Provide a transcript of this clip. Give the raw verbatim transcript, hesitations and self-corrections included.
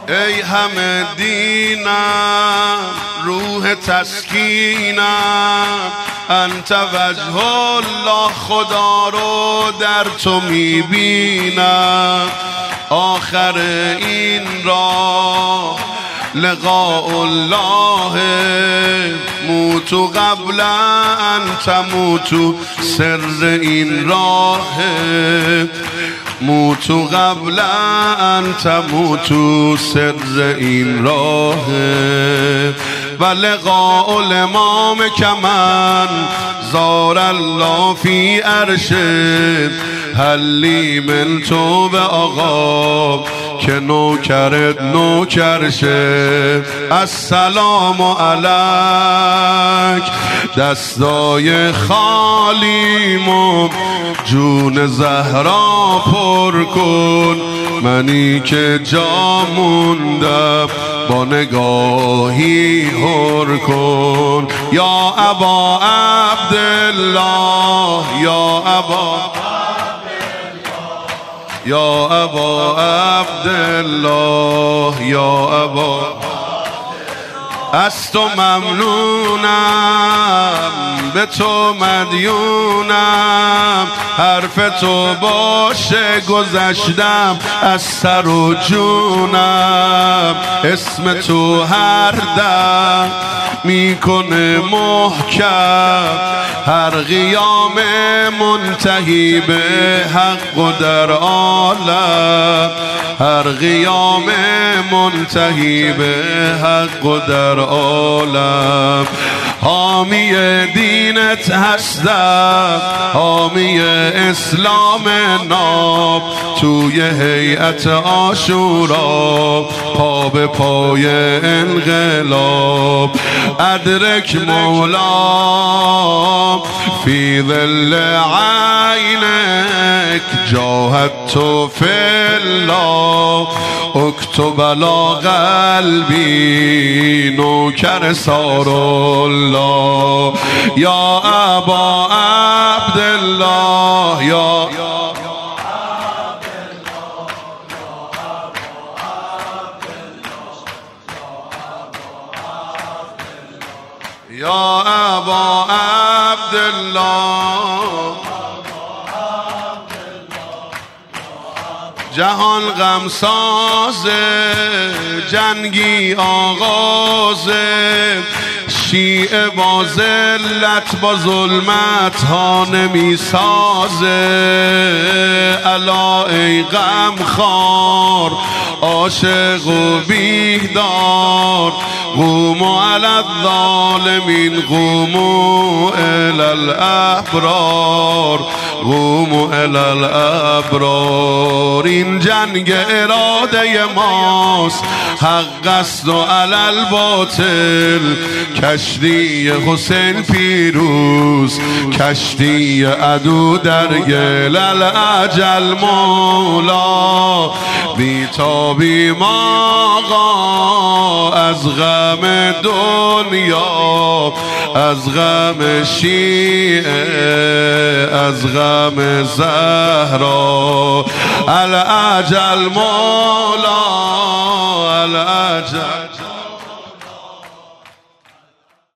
ای همه دینم روح تسکینم، انت وجه الله خدا رو در تو میبینم. آخر این راه لقاء الله، موتو قبل ان تموتو، سر این راه موتو قبل ان تموتو، سر این راه. و لقاء الامام کمن زار الله فی عرشه، حلی من تو به آقا که نوکرت نوکرشه. السلام علیک دستای خالیمو، جون زهرا پر کن، منی که جا موندم با نگاهی هر کن. یا ابا عبدالله، یا ابا یا ابا عبدالله، یا ابا از تو ممنونم، به تو مدیونم، حرف تو باشه گذشتم از سر و جونم. اسم تو هر دم میکنه محکم، هر قیام منتهی به حق و در عالم، هر قیام منتهی به حق و در عالم. حامی دینت هستم، حامی اسلام ناب، توی هیئت عاشورا پا به پای انقلاب. ادرک مولا فی ظل عینک، جاهدت فی الله، اکتب علی قلبی نوکر سار الله. یا ابا عبدالله، یا یا ابا عبدالله. جهان غم سازه، جنگی آغازه، شیعه با ذلت با ظلمت ها نمی سازه. الا ای غم خار عاشق و بیدار، قوموا علی الظالمین قوموا الی الابرار، قوموا الی الابرار. این جنگ اراده ماست، حق است و علی الباطل، کشتی حسین پیروز، کشتی عدو در گل. الاجل مولا بیتابی آقا، از غم دنیا، از غم شیعه، از غم زهرا. الاجل مولا الاجل.